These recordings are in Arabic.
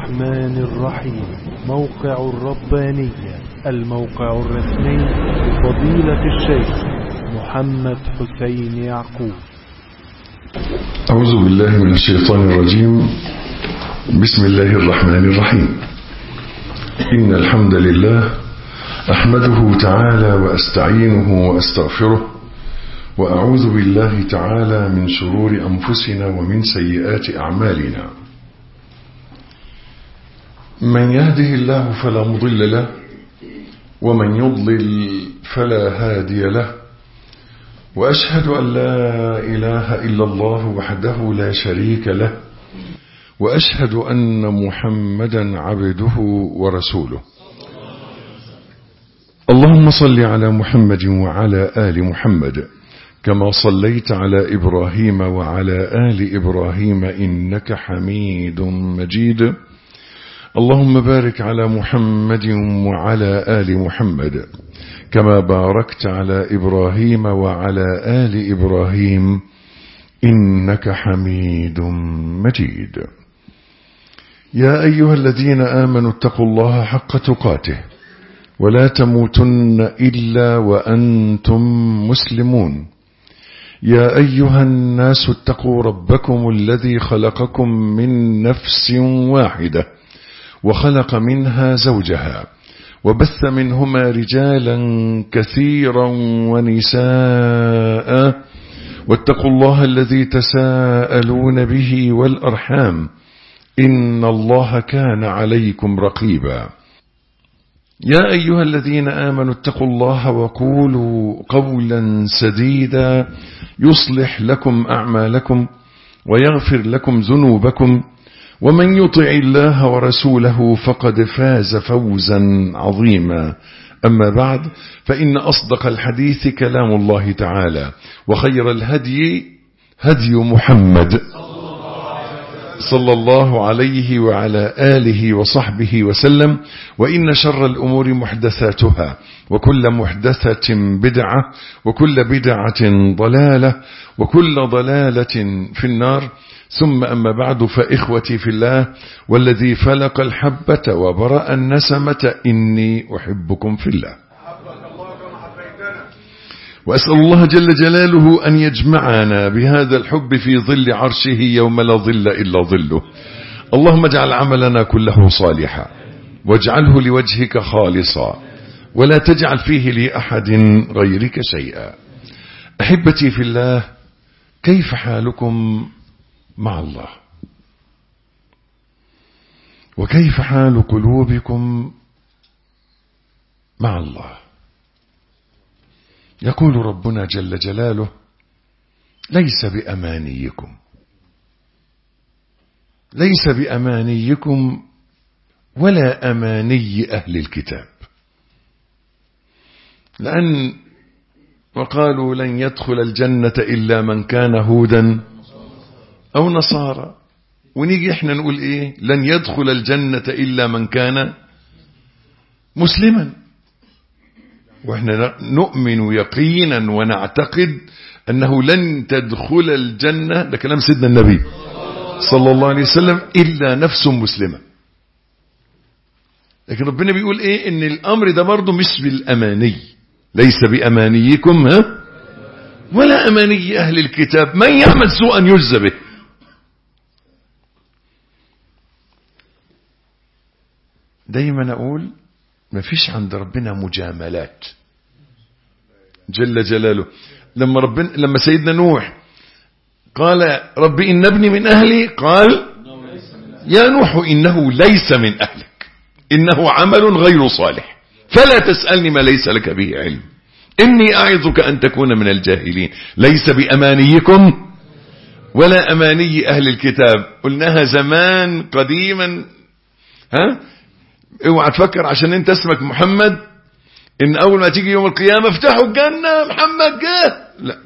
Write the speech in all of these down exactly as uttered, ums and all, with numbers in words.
الرحمن الرحيم. موقع الربانية، الموقع الرسمي لفضيلة الشيخ محمد حسين يعقوب. أعوذ بالله من الشيطان الرجيم. بسم الله الرحمن الرحيم. إن الحمد لله أحمده تعالى وأستعينه وأستغفره، وأعوذ بالله تعالى من شرور أنفسنا ومن سيئات أعمالنا. من يهده الله فلا مضل له، ومن يضلل فلا هادي له، وأشهد أن لا إله إلا الله وحده لا شريك له، وأشهد أن محمدا عبده ورسوله. اللهم صل على محمد وعلى آل محمد كما صليت على إبراهيم وعلى آل إبراهيم إنك حميد مجيد. اللهم بارك على محمد وعلى آل محمد كما باركت على إبراهيم وعلى آل إبراهيم إنك حميد مجيد. يا أيها الذين آمنوا اتقوا الله حق تقاته ولا تموتن إلا وأنتم مسلمون. يا أيها الناس اتقوا ربكم الذي خلقكم من نفس واحدة وخلق منها زوجها وبث منهما رجالا كثيرا ونساء، واتقوا الله الذي تساءلون به والأرحام إن الله كان عليكم رقيبا. يا أيها الذين آمنوا اتقوا الله وقولوا قولا سديدا يصلح لكم أعمالكم ويغفر لكم ذنوبكم، ومن يطع الله ورسوله فقد فاز فوزا عظيما. أما بعد، فإن أصدق الحديث كلام الله تعالى، وخير الهدي هدي محمد صلى الله عليه وعلى آله وصحبه وسلم. وإن شر الأمور محدثاتها، وكل محدثة بدعة، وكل بدعة ضلالة، وكل ضلالة في النار. ثم أما بعد، فإخوتي في الله والذي فلق الحبة وبرأ النسمة إني أحبكم في الله، وأسأل الله جل جلاله أن يجمعنا بهذا الحب في ظل عرشه يوم لا ظل إلا ظله. اللهم اجعل عملنا كله صالحا، واجعله لوجهك خالصا، ولا تجعل فيه لأحد غيرك شيئا. أحبتي في الله، كيف حالكم مع الله؟ وكيف حال قلوبكم مع الله؟ يقول ربنا جل جلاله: ليس بأمانيكم ليس بأمانيكم ولا أماني أهل الكتاب، لأن وقالوا لن يدخل الجنة إلا من كان هودا أو نصارى، ونيجي احنا نقول ايه؟ لن يدخل الجنة إلا من كان مسلما. واحنا نؤمن يقينا ونعتقد أنه لن تدخل الجنة، ده كلام سيدنا النبي صلى الله عليه وسلم، إلا نفس مسلمة. لكن ربنا بيقول ايه؟ ان الأمر ده برضه مش بالأماني. ليس بأمانيكم ها ولا أماني أهل الكتاب، من يعمل سوءا يجزى به. دايما أقول ما فيش عند ربنا مجاملات جل جلاله. لما ربنا لما سيدنا نوح قال ربي إن ابني من أهلي، قال يا نوح إنه ليس من أهلك، إنه عمل غير صالح، فلا تسألني ما ليس لك به علم، إني أعظك أن تكون من الجاهلين. ليس بأمانيكم ولا أماني أهل الكتاب. قلناها زمان قديما. ها، اوعى تفكر عشان انت اسمك محمد ان اول ما تيجي يوم القيامة افتحوا الجنة محمد جه. لا،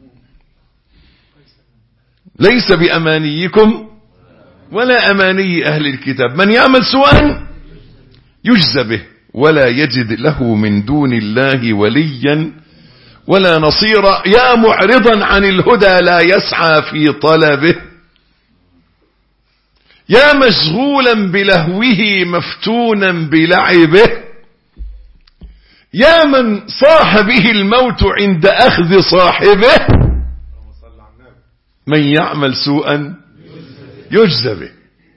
ليس بأمانيكم ولا أماني أهل الكتاب، من يعمل سوءا يجزى به ولا يجد له من دون الله وليا ولا نصيرا. يا معرضا عن الهدى لا يسعى في طلبه، يا مشغولا بلهوه مفتونا بلعبه، يا من صاح به الموت عند أخذ صاحبه، من يعمل سوءا يجزى به.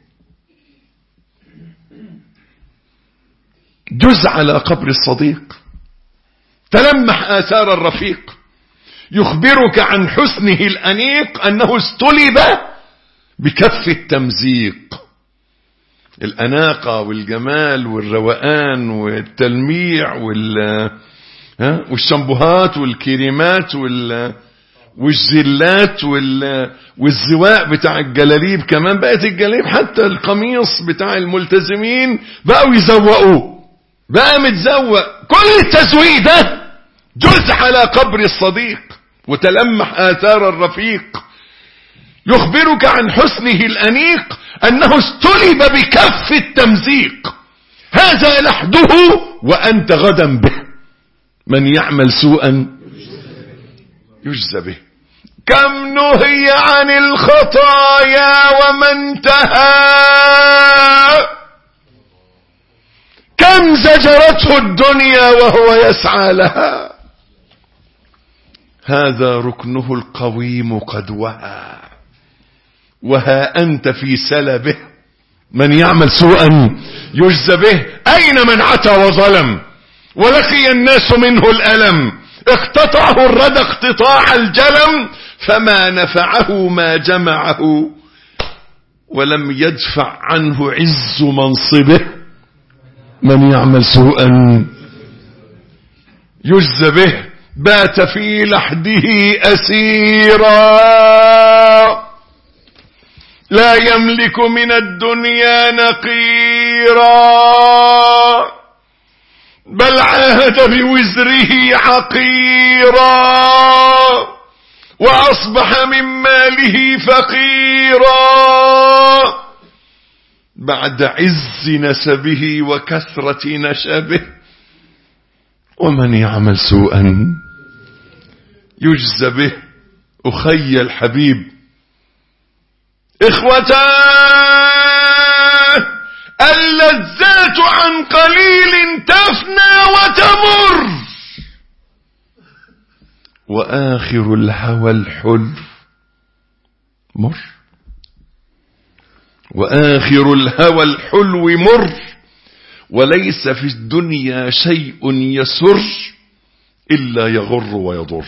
جز على قبر الصديق، تلمح آثار الرفيق، يخبرك عن حسنه الأنيق أنه استلب بكف التمزيق. الأناقة والجمال والروقان والتلميع والشامبوهات والكريمات والجلات والزواق بتاع الجلاليب، كمان بقت الجلاليب حتى القميص بتاع الملتزمين بقوا يزوقوه، بقى متزوق. كل التزويق ده جز على قبر الصديق، وتلمح آثار الرفيق، يخبرك عن حسنه الأنيق أنه استلب بكف التمزيق. هذا لحده وأنت غدا به، من يعمل سوءا يجزى به. كم نهي عن الخطايا وما انتهى، كم زجرته الدنيا وهو يسعى لها. هذا ركنه القويم قد وهى، وها أنت في سلبه، من يعمل سوءا يجزى به. أين من عتى وظلم ولقي الناس منه الألم، اقتطعه الردى اقتطاع الجلم، فما نفعه ما جمعه ولم يدفع عنه عز منصبه، من يعمل سوءا يجزى به. بات في لحده أسيرا، لا يملك من الدنيا نقيرا، بل عاهد بوزره عقيرا، وأصبح من ماله فقيرا، بعد عز نسبه وكثرة نشبه، ومن يعمل سوءا يجزى به. أخي الحبيب، إخوتاه، اللذات عن قليل تفنى وتمر، وآخر الهوى الحلو مر، وآخر الهوى الحلو مر، وليس في الدنيا شيء يسر إلا يغر ويضر،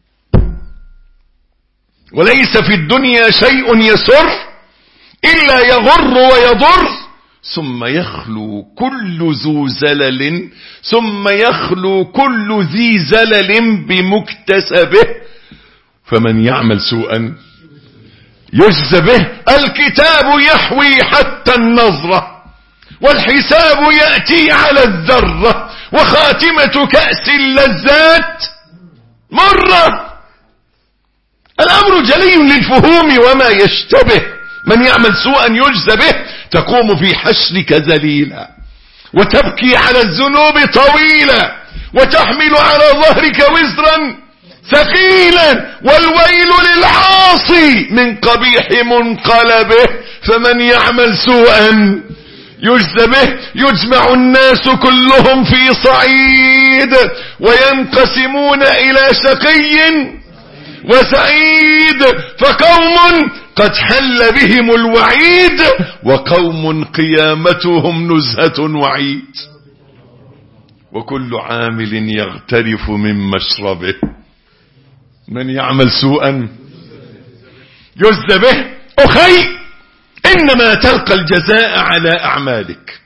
وليس في الدنيا شيء يسر إلا يغر ويضر، ثم يخلو كل ذو زلل ثم يخلو كل ذي زلل بمكتسبه، فمن يعمل سوءا يجزى به. الكتاب يحوي حتى النظرة، والحساب يأتي على الذرة، وخاتمة كأس اللذات مرة. الأمر جلي للفهوم وما يشتبه. من يعمل سوءا يجزى به. تقوم في حشرك ذليلا، وتبكي على الذنوب طويلا، وتحمل على ظهرك وزرا ثقيلا، والويل للعاصي من قبيح منقلبه، فمن يعمل سوءا يجزى به. يجمع الناس كلهم في صعيد، وينقسمون إلى شقي وسعيد، فقوم قد حل بهم الوعيد، وقوم قيامتهم نزهة وعيد، وكل عامل يغترف من مشربه. من يعمل سوءا يجزى به. أخي، إنما تلقى الجزاء على أعمالك،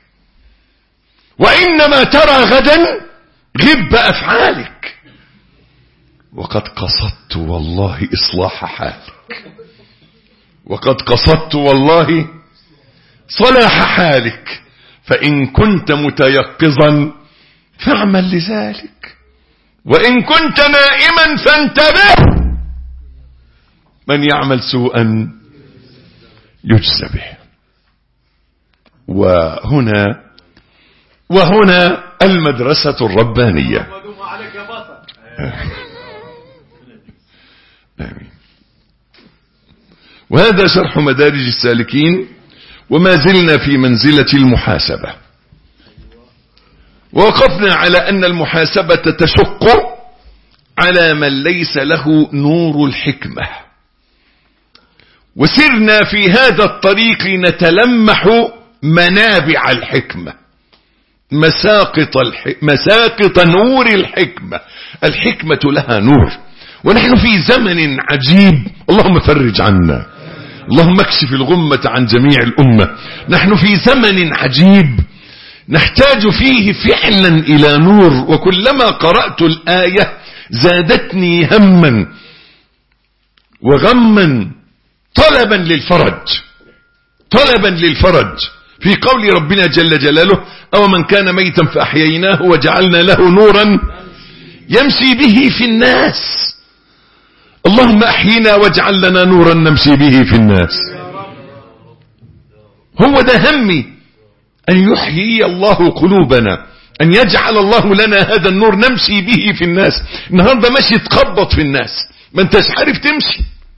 وإنما ترى غدا غب أفعالك، وقد قصدت والله إصلاح حالك، وقد قصدت والله صلاح حالك، فإن كنت متيقظا فاعمل لذلك، وإن كنت نائما فانتبه. من يعمل سوءا يجزى به. وهنا وهنا المدرسة الربانية. آمين. وهذا شرح مدارج السالكين، وما زلنا في منزلة المحاسبة، ووقفنا على أن المحاسبة تشق على من ليس له نور الحكمة، وسرنا في هذا الطريق نتلمح منابع الحكمة، مساقط, الح... مساقط نور الحكمة. الحكمة لها نور، ونحن في زمن عجيب، اللهم فرج عنا، اللهم اكشف الغمة عن جميع الأمة. نحن في زمن عجيب نحتاج فيه فعلا إلى نور، وكلما قرأت الآية زادتني هما وغما طلبا للفرج، طلبا للفرج في قول ربنا جل جلاله: أو من كان ميتا فأحييناه وجعلنا له نورا يمشي به في الناس. اللهم أحينا واجعل لنا نورا نمشي به في الناس. هو ده همي، أن يحيي الله قلوبنا، أن يجعل الله لنا هذا النور نمشي به في الناس. النهاردة ماشي تخبط في الناس، ما انتش عارف تمشي.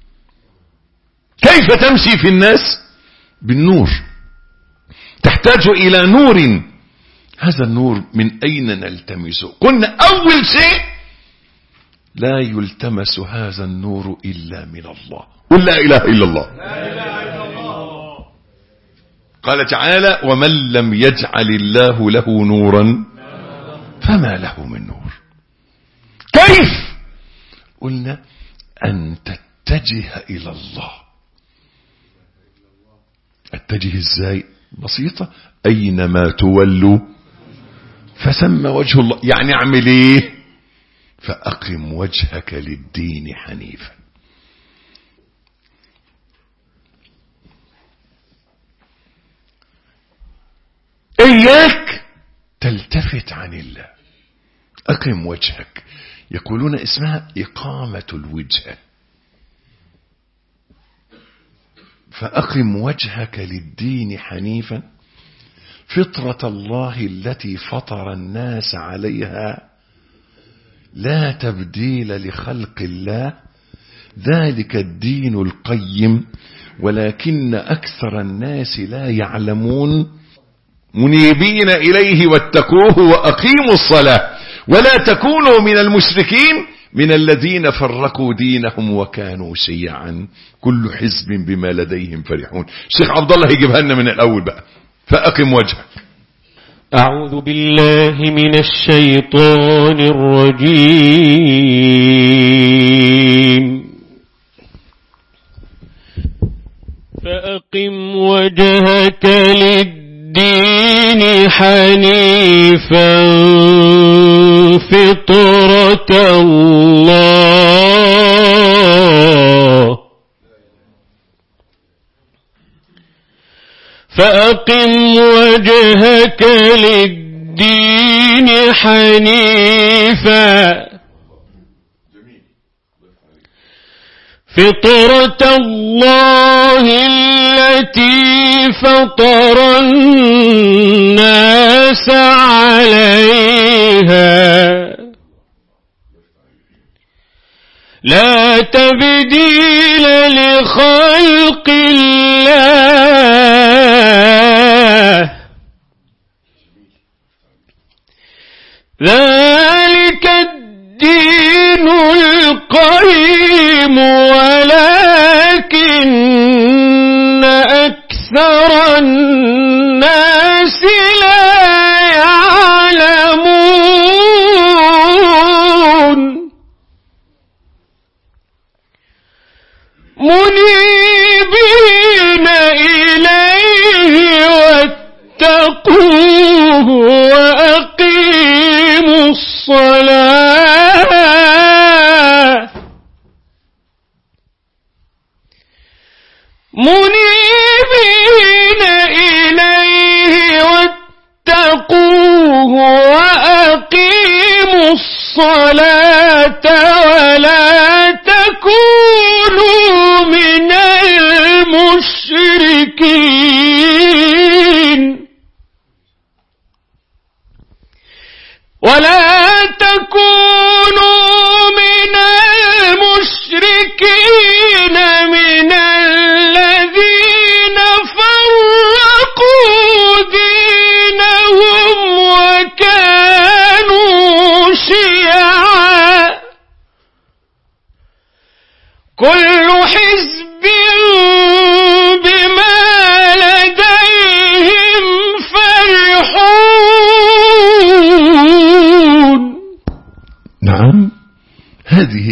كيف تمشي في الناس؟ بالنور. تحتاج إلى نور. هذا النور من أين نلتمسه؟ قلنا أول شيء لا يلتمس هذا النور إلا من الله. قل لا إله إلا الله. لا إله إلا الله. قال تعالى: ومن لم يجعل الله له نورا فما له من نور. كيف؟ قلنا أن تتجه إلى الله. اتجه ازاي؟ بسيطة: أينما تولوا فثم وجه الله. يعني اعمل ايه؟ فأقم وجهك للدين حنيفا. إياك تلتفت عن الله. أقم وجهك، يقولون اسمها إقامة الوجه. فأقم وجهك للدين حنيفا فطرة الله التي فطر الناس عليها لا تبديل لخلق الله، ذلك الدين القيم ولكن أكثر الناس لا يعلمون. منيبين إليه واتقوه وأقيموا الصلاة ولا تكونوا من المشركين من الذين فرقوا دينهم وكانوا شيعا كل حزب بما لديهم فرحون. الشيخ عبد الله يجيبها لنا من الأول بقى. فأقم وجهك. أعوذ بالله من الشيطان الرجيم. فأقم وجهك للدين حنيفا فطرة الله فأقم وجهك للدين حنيفا فطرة الله التي فطر الناس عليها لا تبديل لخلق الله ذلك الدين القيم ولكن أكثر الناس لا يعلمون منيبين إليه واتقوه وأقيموا الصلاة منيبين إليه واتقوه وأقيموا الصلاة ولا تكونوا من المشركين ولا تكونوا من المشركين من الذين فرقوا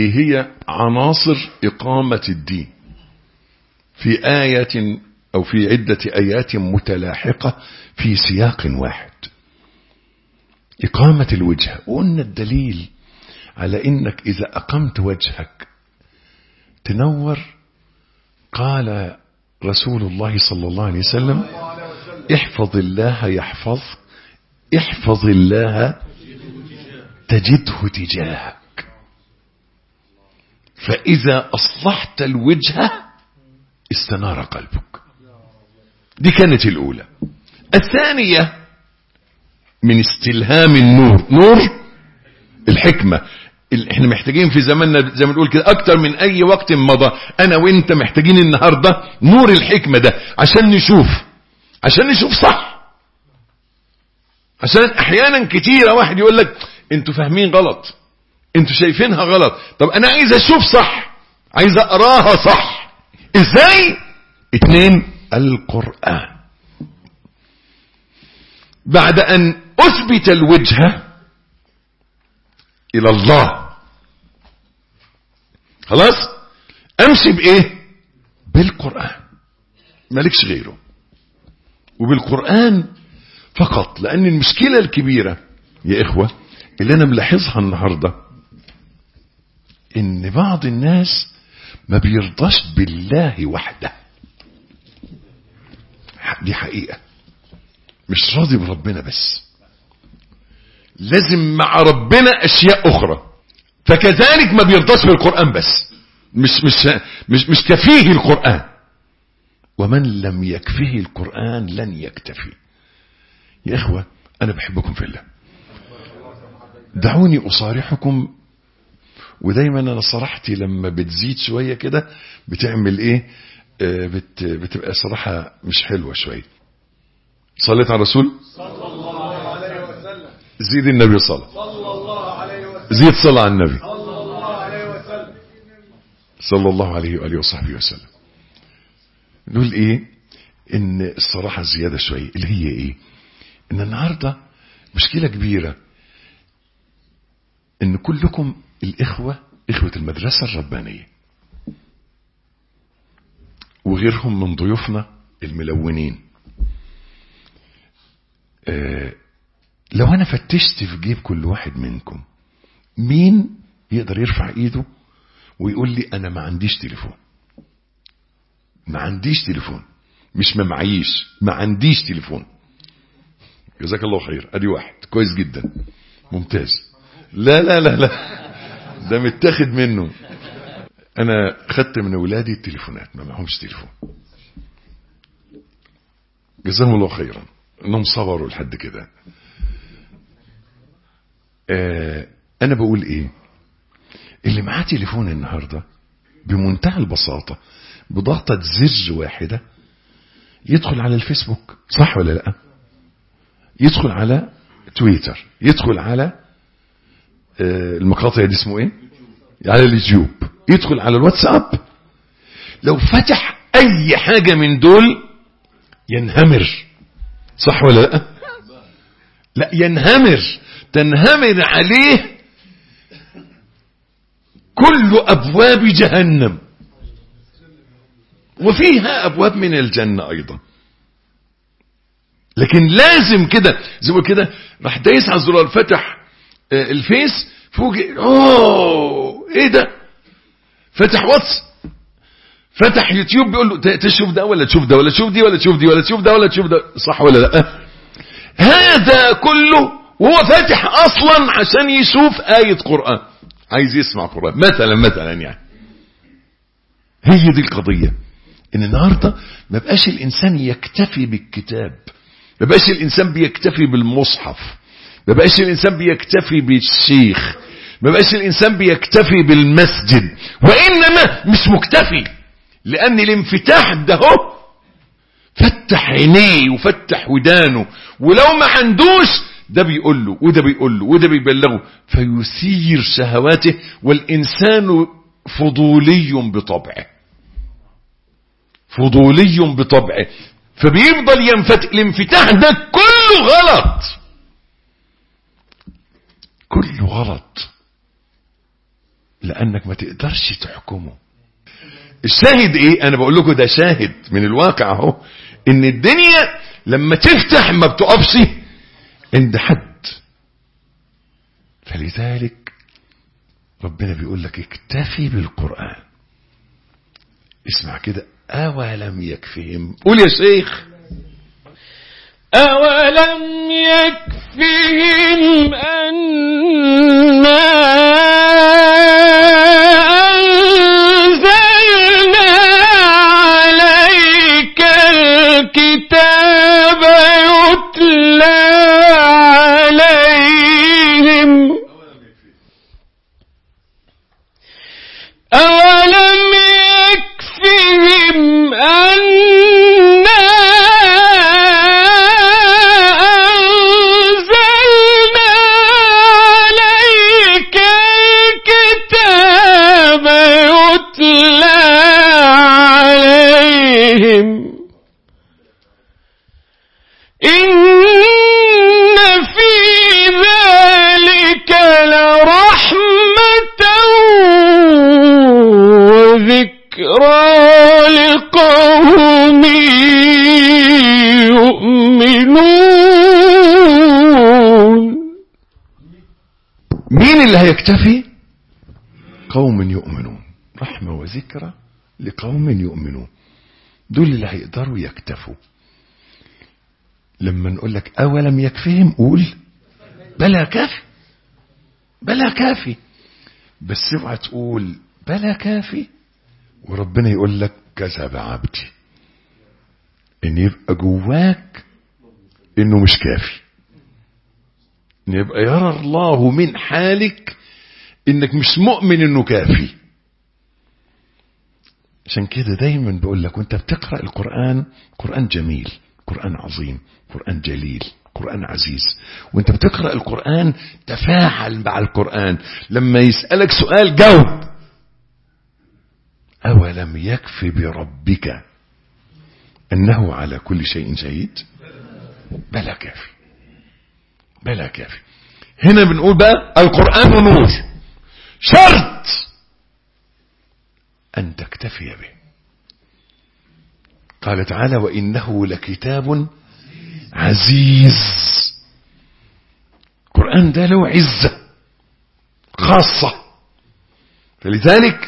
ايه هي عناصر اقامة الدين في آية او في عدة ايات متلاحقة في سياق واحد. اقامة الوجه، وقلنا الدليل على انك اذا اقمت وجهك تنور. قال رسول الله صلى الله عليه وسلم: احفظ الله يحفظك، احفظ الله تجده تجاهك. فإذا أصلحت الوجه استنار قلبك. دي كانت الأولى. الثانية من استلهام النور، نور الحكمة. احنا محتاجين في زماننا زي ما نقول كده اكتر من اي وقت مضى، انا وانت محتاجين النهاردة نور الحكمة ده عشان نشوف عشان نشوف صح. عشان احيانا كتيرة واحد يقول لك انتوا فاهمين غلط، انتوا شايفينها غلط. طب انا عايز اشوف صح، عايز اقراها صح. ازاي؟ اتنين، القرآن. بعد ان اثبت الوجه الى الله خلاص امشي بايه؟ بالقرآن، مالكش غيره، وبالقرآن فقط. لان المشكلة الكبيرة يا اخوة اللي انا ملاحظها النهاردة ان بعض الناس ما بيرضاش بالله وحده. دي حقيقة، مش راضي بربنا بس، لازم مع ربنا اشياء اخرى. فكذلك ما بيرضاش بالقرآن بس، مش مش مش مش كفيه القرآن. ومن لم يكفيه القرآن لن يكتفي. يا اخوة انا بحبكم في الله، دعوني اصارحكم. ودايما انا صراحتي لما بتزيد شوية كده بتعمل ايه؟ آه بت بتبقى صراحة مش حلوة شوية. صليت على الرسول صلى الله عليه وسلم، زيد النبي صلى الله عليه وسلم، زيد صلى على النبي صلى الله عليه وسلم، صلى الله عليه وآله وصحبه وسلم. نقول ايه؟ ان الصراحة زيادة شوية اللي هي ايه؟ ان النهاردة مشكلة كبيرة ان كلكم الاخوة اخوة المدرسة الربانية وغيرهم من ضيوفنا الملونين. آه لو انا فتشت في جيب كل واحد منكم مين يقدر يرفع ايده ويقول لي انا ما عنديش تليفون؟ ما عنديش تليفون، مش ما معيش، ما عنديش تليفون. جزاك الله خير، ادي واحد كويس جدا ممتاز. لا لا لا لا ده متاخد منه. انا خدت من اولادي التليفونات ما معهمش تليفون، جزاهم الله خيرا انهم صبروا لحد كده. آه انا بقول ايه؟ اللي معاه تليفون النهاردة بمنتهى البساطة بضغطة زر واحدة يدخل على الفيسبوك، صح ولا لا؟ يدخل على تويتر، يدخل على آه المقاطع دي اسمه ايه؟ على اليوتيوب، يدخل على الواتساب. لو فتح اي حاجة من دول ينهمر، صح ولا لا؟ لا ينهمر، تنهمر عليه كل ابواب جهنم وفيها ابواب من الجنة ايضا. لكن لازم كده زي ما كده راح دايس على الزرار، فتح آه الفيس فوجئ اوه ايه ده، فتح واتس، فتح يوتيوب، بيقول له تشوف ده ولا تشوف ده ولا تشوف دي ولا تشوف دي ولا تشوف ده ولا تشوف ده، صح ولا لا؟ هذا كله وهو فاتح اصلا عشان يشوف آية قرآن، عايز يسمع قرآن مثلا مثلا يعني. هي دي القضية، ان النهاردة ما بقاش الانسان يكتفي بالكتاب، ما بقاش الانسان بيكتفي بالمصحف، ما بقاش الانسان بيكتفي بالشيخ، ما بقاش الانسان بيكتفي بالمسجد، وانما مش مكتفي. لان الانفتاح ده هو فتح عينيه وفتح ودانه، ولو ما عندوش ده بيقول له وده بيقول له وده بيبلغه، فيثير شهواته. والإنسان فضولي بطبعه، فضولي بطبعه، فبيفضل ينفتح. الانفتاح ده كله غلط، كله غلط. لأنك ما تقدرش تحكمه. الشاهد ايه؟ انا بقول لكم ده شاهد من الواقع اهو، ان الدنيا لما تفتح ما بتقفش عند حد. فلذلك ربنا بيقول لك اكتفي بالقرآن. اسمع كده، أولم يكفهم. قول يا شيخ. أولم يكفهم أنا أنزلنا عليك الكتاب يتلى عليهم أولم يكفهم أنا أنزلنا عليك الكتاب يتلى عليهم إن في ذلك لرحمة وذكرى لقوم يؤمنون. مين اللي هيكتفي؟ قوم يؤمنون. رحمة وذكرى لقوم يؤمنون، دول اللي هيقدروا يكتفوا. لما نقول لك أولم يكفيهم، قول بلا كافي، بلا كافي. بس اوعى تقول بلا كافي وربنا يقول لك كذب عبدي، ان يبقى جواك انه مش كافي، ان يبقى يرى الله من حالك انك مش مؤمن انه كافي. عشان كده دايما بقول لك وانت بتقرأ القرآن، قرآن جميل، قرآن عظيم، قرآن جليل، قرآن عزيز. وانت بتقرأ القرآن تفاعل مع القرآن. لما يسألك سؤال جاوب. أولم يكفي بربك أنه على كل شيء شهيد؟ بلا كافي، بلا كافي. هنا بنقول بقى القرآن نور، شرط أن تكتفي به. قال تعالى وإنه لكتاب عزيز. القرآن ده له عزة خاصة. فلذلك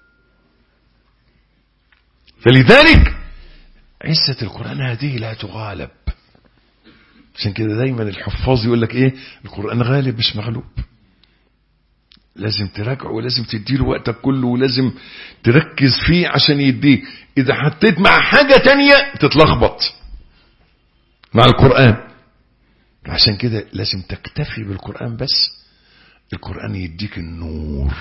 فلذلك عزة القرآن هذه لا تغالب. عشان كده دايما الحفاظ يقول لك ايه؟ القرآن غالب مش مغلوب. لازم تراجعه ولازم تديله وقتك كله ولازم تركز فيه عشان يديه. اذا حطيت مع حاجة تانية تتلخبط مع القرآن. عشان كده لازم تكتفي بالقرآن بس. القرآن يديك النور.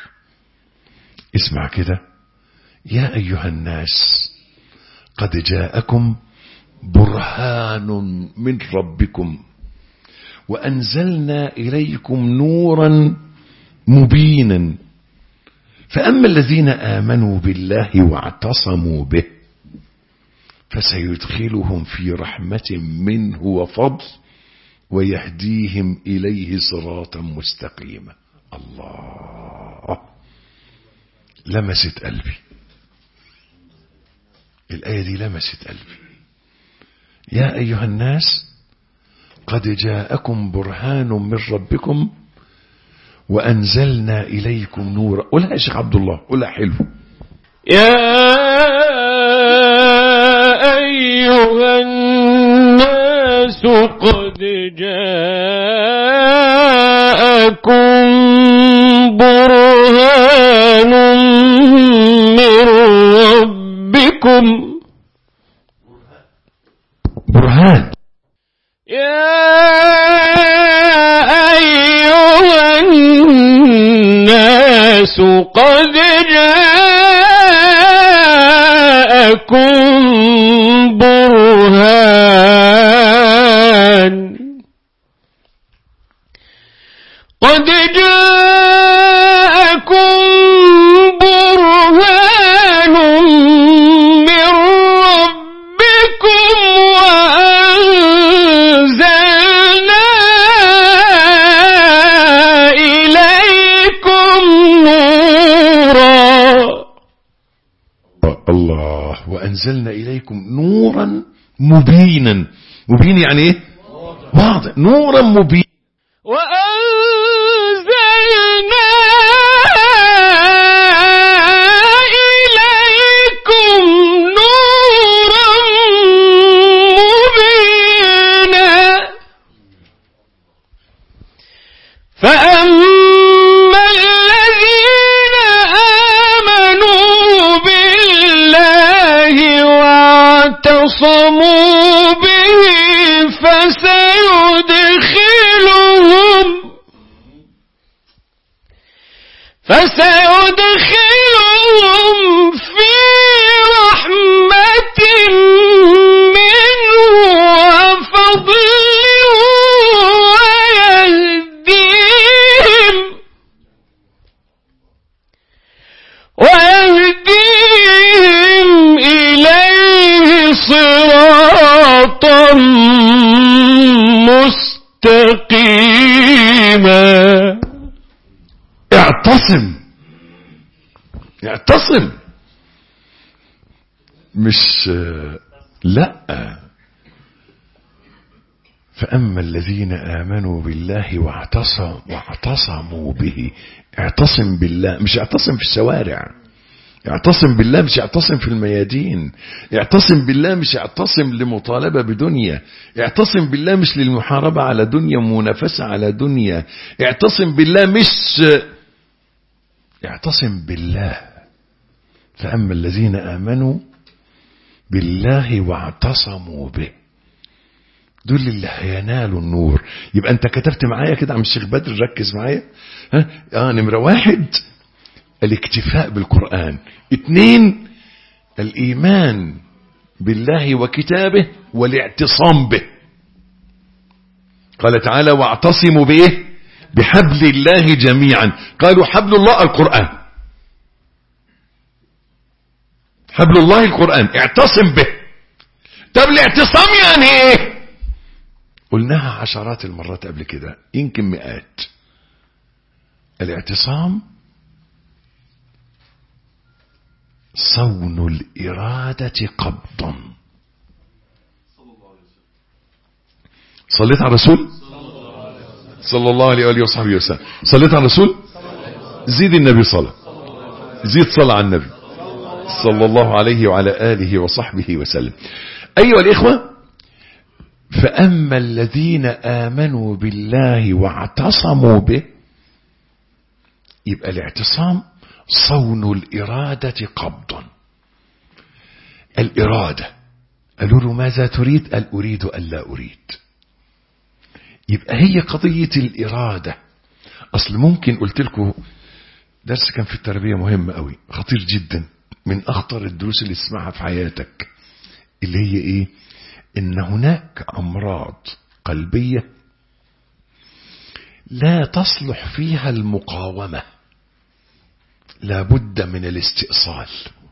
اسمع كده، يا أيها الناس قد جاءكم برهان من ربكم وأنزلنا إليكم نورا مبينا فأما الذين آمنوا بالله واعتصموا به فسيدخلهم في رحمة منه وفضل ويهديهم إليه صراطا مستقيما. الله، لمست قلبي الآية دي، لمست قلبي. يا أيها الناس قد جاءكم برهان من ربكم وأنزلنا إليكم نورا. قولها يا شيخ عبد الله، قولها حلو. يا أيها الناس قد جاءكم برهان من ربكم. برهان. يا أيها الناس قد جاءكم برهان قد جاءكم برهان من ربكم وأنزلنا إليكم نورا وأنزلنا إليكم نورا مبينا. مبين يعني إيه؟ واضح. نورا مبين. وأنزلنا إليكم نورا مبينا. فأما الذين آمنوا بالله واعتصموا به فسيدخلهم فسيدخلهم في رحمة منه وفضل ويهديهم ويهديهم إليه صراطا مستقيما. اعتصم اعتصم مش لا. فأما الذين آمنوا بالله واعتصموا واعتصموا به. اعتصم بالله مش اعتصم في الشوارع. اعتصم بالله مش اعتصم في الميادين. اعتصم بالله مش اعتصم لمطالبة بدنيا. اعتصم بالله مش للمحاربة على دنيا ومنافسة على دنيا. اعتصم بالله مش اعتصم بالله. فأما الذين آمنوا بالله واعتصموا به دول اللي هينالوا النور. يبقى انت كتبت معايا كده عم الشيخ بدر، ركز معايا. ها اه نمرة واحد الاكتفاء بالقرآن. اثنين الإيمان بالله وكتابه والاعتصام به. قال تعالى واعتصموا به بحبل الله جميعا. قالوا حبل الله القرآن. حبل الله القرآن. اعتصم به. طب الاعتصام يعني ايه؟ قلناها عشرات المرات قبل كده، يمكن مئات. الاعتصام صون الإرادة قبضا. صليت على الرسول صلى الله عليه وآله وصحبه وسلم. صليت على الرسول. زيد النبي صلى. زيد صلى على النبي صلى الله عليه وعلى آله وصحبه وسلم. أيها الإخوة، فأما الذين آمنوا بالله واعتصموا به، يبقى الاعتصام صون الإرادة قبضا. الإرادة قالوا له ماذا تريد؟ قال أريد ألا أريد. يبقى هي قضية الإرادة. أصل ممكن قلت لكم درس كان في التربية مهم قوي، خطير جدا، من أخطر الدروس اللي تسمعها في حياتك، اللي هي إيه؟ إن هناك أمراض قلبية لا تصلح فيها المقاومة، لا بد من الاستئصال.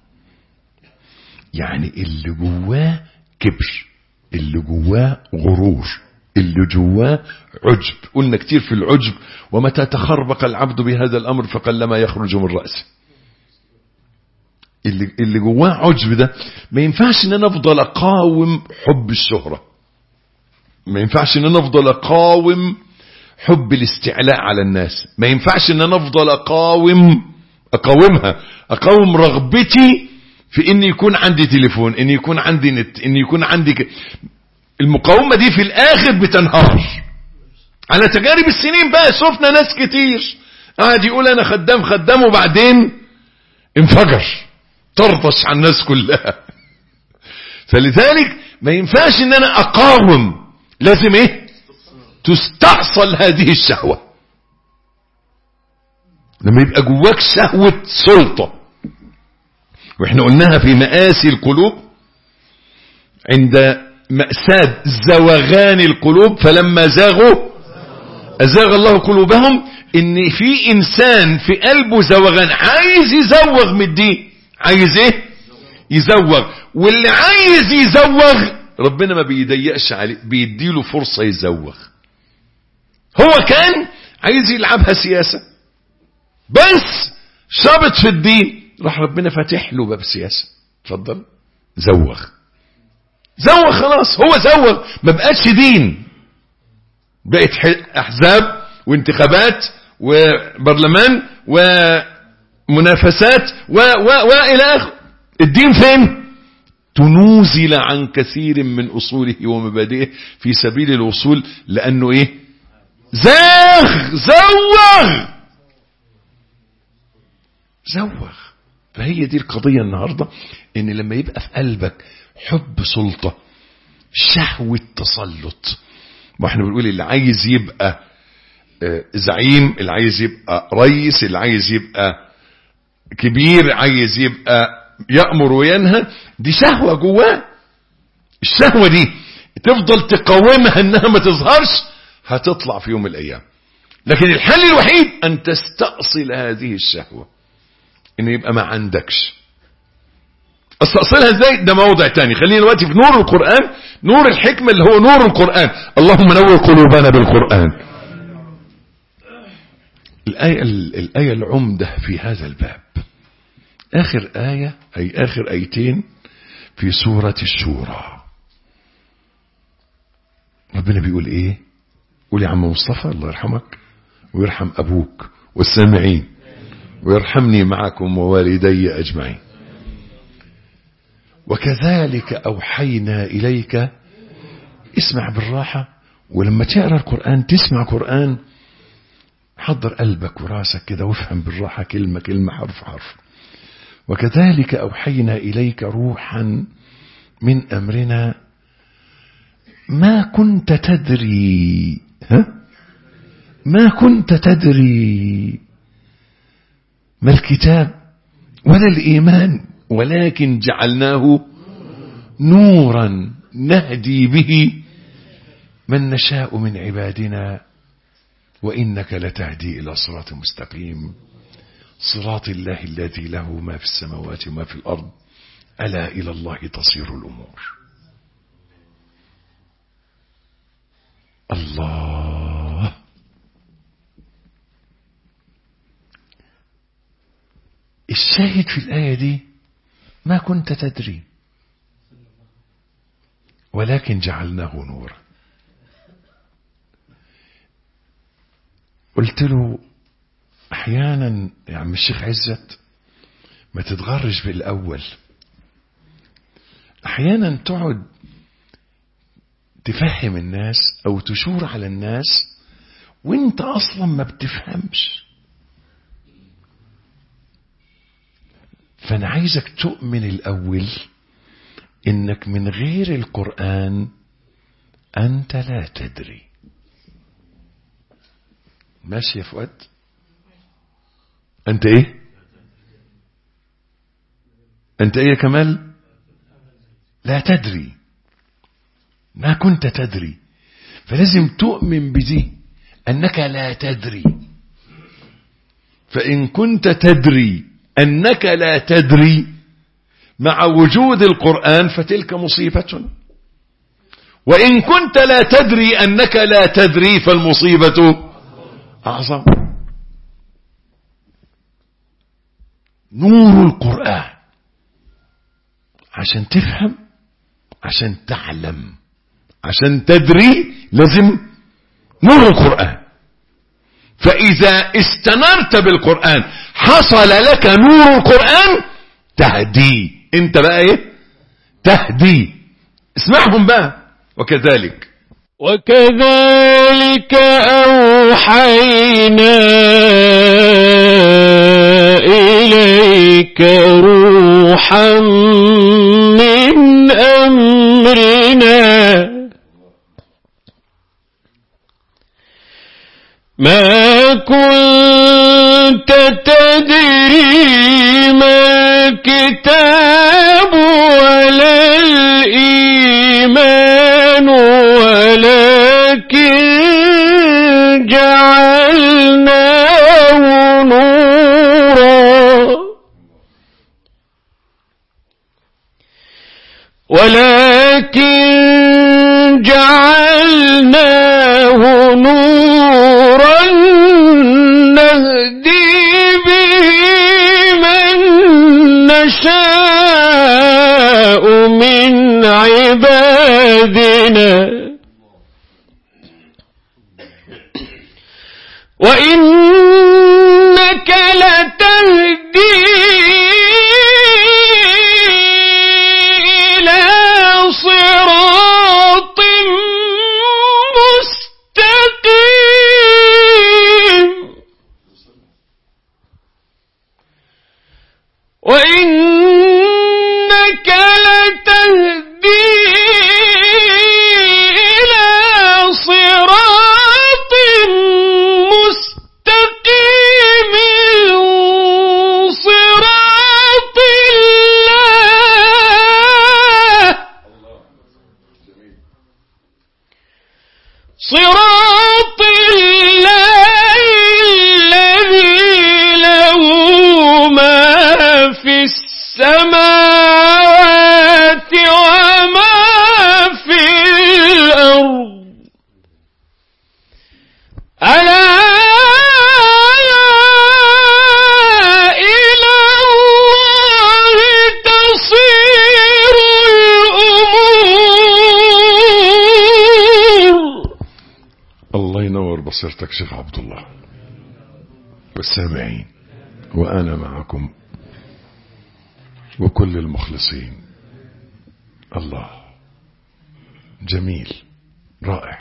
يعني اللي جواه كبر، اللي جواه غرور، اللي جواه عجب. قلنا كتير في العجب، ومتى تخربق العبد بهذا الأمر فقلما يخرج من رأسه. اللي, اللي جواه عجب ده ما ينفعش ان انا افضل اقاوم حب الشهرة، ما ينفعش ان انا افضل اقاوم حب الاستعلاء على الناس، ما ينفعش ان انا افضل اقاوم اقاومها اقاوم رغبتي في ان يكون عندي تليفون، ان يكون عندي نت، ان يكون عندي ك... المقاومة دي في الاخر بتنهار. على تجارب السنين بقى شفنا ناس كتير قاعد يقول انا خدام خدام وبعدين انفجر، طرطش على الناس كلها. فلذلك ما ينفعش ان انا اقاوم، لازم ايه؟ تستحصل هذه الشهوة. لما يبقى جواك شهوة سلطة، واحنا قلناها في مآسي القلوب عند مأساة زوغان القلوب، فلما زاغوا أزاغ الله قلوبهم. ان في انسان في قلبه زوغان، عايز يزوغ من الدين، عايز ايه؟ يزوغ. واللي عايز يزوغ ربنا ما بيضيقش عليه، بيديله فرصة يزوغ. هو كان عايز يلعبها سياسة بس شابط في الدين، راح ربنا فاتح له باب سياسة. اتفضل زوغ زوغ خلاص، هو زوغ، ما بقاش دين، بقت احزاب وانتخابات وبرلمان ومنافسات و و والى اخره. الدين فين؟ تنوزل عن كثير من اصوله ومبادئه في سبيل الوصول، لانه ايه؟ زاغ زوغ زوغ. فهي دي القضية النهاردة، ان لما يبقى في قلبك حب سلطة، شهوة تسلط، واحنا بنقول اللي عايز يبقى زعيم، اللي عايز يبقى رئيس، اللي عايز يبقى كبير، عايز يبقى يأمر وينهى، دي شهوة جواه. الشهوة دي تفضل تقاومها انها ما تظهرش، هتطلع في يوم من الايام. لكن الحل الوحيد ان تستأصل هذه الشهوة، ان يبقى ما عندكش. استأصلها ازاي؟ ده موضع تاني. خلينا دلوقتي في نور القرآن، نور الحكمة اللي هو نور القرآن. اللهم نور قلوبنا بالقرآن. الآية, الآية العمدة في هذا الباب آخر آية، أي آخر آيتين في سورة الشورى. ربنا بيقول إيه؟ قول يا عم مصطفى الله يرحمك ويرحم أبوك والسامعين ويرحمني معكم ووالدي أجمعين. وكذلك أوحينا إليك. اسمع بالراحة، ولما تقرأ القرآن تسمع قرآن، حضر قلبك وراسك كده وافهم بالراحة كلمة كلمة حرف حرف. وكذلك أوحينا إليك روحا من أمرنا ما كنت تدري ها ما كنت تدري ما الكتاب ولا الإيمان ولكن جعلناه نورا نهدي به من نشاء من عبادنا وإنك لتهدي إلى صراط مستقيم صراط الله الذي له ما في السماوات وما في الأرض ألا إلى الله تصير الأمور. الله. الشاهد في الآية دي ما كنت تدري ولكن جعلناه نورا. قلت له احيانا يا عم الشيخ عزت ما تتغرش بالاول، احيانا تقعد تفهم الناس او تشور على الناس وانت اصلا ما بتفهمش. فانا عايزك تؤمن الاول انك من غير القرآن انت لا تدري. ماشي يا فؤاد؟ انت ايه انت ايه يا كمال؟ لا تدري، ما كنت تدري. فلازم تؤمن بدي انك لا تدري. فان كنت تدري انك لا تدري مع وجود القرآن فتلك مصيبة، وان كنت لا تدري انك لا تدري فالمصيبة أعظم. نور القرآن عشان تفهم، عشان تعلم، عشان تدري لازم نور القرآن. فإذا استنرت بالقرآن حصل لك نور القرآن تهدي. انت بقى ايه؟ تهدي. اسمعهم بقى. وكذلك وكذلك أوحينا إليك روحا من أمرنا ما كنت تدري ما الكتاب ولا الإيمان ولكن جعلناه نورا ولكن جعلناه نورا نهدي به من نشاء وإنك لتهدي إلى صراط مستقيم وإنك لتهدي إلى صراط مستقيم صراط الله صراط الله الذي له ما في السماوات وما في الأرض ألا إلى الله تصير الأمور. الله ينور بصيرتك شيخ عبد الله والسامعين، وأنا معكم وكل المخلصين. الله جميل رائع.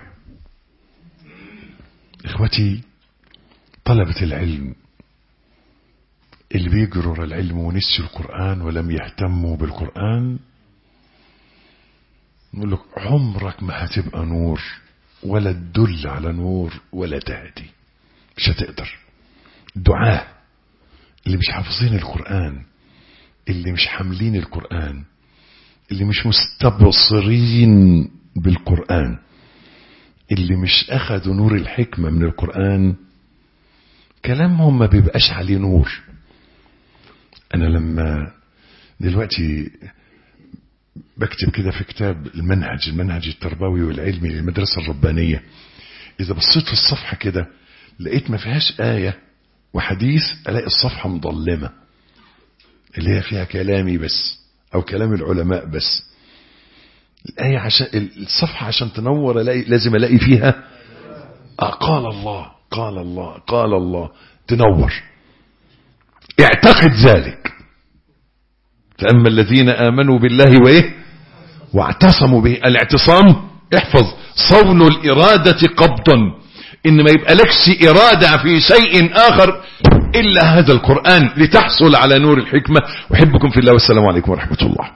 إخوتي طلبة العلم اللي بيجروا العلم ونسوا القرآن ولم يهتموا بالقرآن، نقول لك عمرك ما هتبقى نور ولا تدل على نور ولا تهدي، مش هتقدر. الدعاة اللي مش حافظين القرآن، اللي مش حاملين القرآن، اللي مش مستبصرين بالقرآن، اللي مش أخذوا نور الحكمة من القرآن، كلامهم ما بيبقاش عليه نور. أنا لما دلوقتي بكتب كده في كتاب المنهج المنهج التربوي والعلمي للمدرسة الربانية، إذا بصيت في الصفحة كده لقيت ما فيهاش آية وحديث، ألاقي الصفحة مظلمة اللي هي فيها كلامي بس أو كلام العلماء بس. الآية عشان الصفحة عشان تنور ألاقي لازم ألاقي فيها آه قال الله قال الله قال الله تنور. اعتقد ذلك. فأما الذين آمنوا بالله وإيه واعتصموا به. الاعتصام احفظ صون الإرادة قبضا، إن ما يبقى لكش إرادة في شيء آخر إلا هذا القرآن لتحصل على نور الحكمة. أحبكم في الله والسلام عليكم ورحمة الله.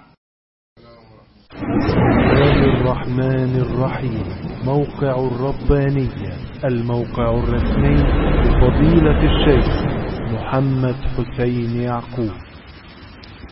الرحمن الرحيم. موقع الربانية، الموقع الرسمي لفضيلة الشيخ محمد حسين يعقوب.